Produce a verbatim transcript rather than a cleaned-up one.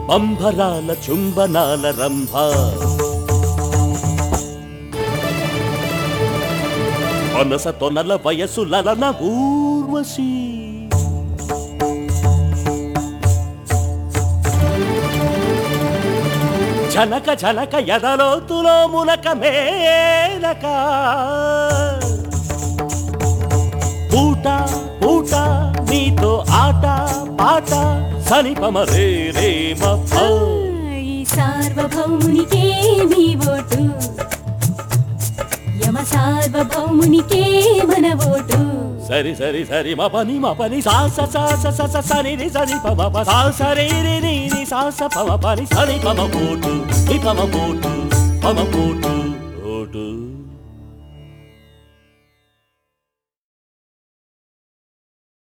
అంబరాల చుంబనాల రంభ మనస తొనల వయసులన ఊర్వశి జనక జనక ఎదలోతులో మునక మేనక పూట పూట నీతో ఆట పాట సనిపమ రే రే మఫ ఈ సార్వభౌమునికే మీ ఓటు యమ సార్వభౌమునికే మన ఓటు సరి సరి సరి మ పని మ పని సాస సాస సస సరి రి సరి పమ ప సాస రి రి రి రి సాస పమ పని సరి పమ ఓటు ని పమ ఓటు పమ ఓటు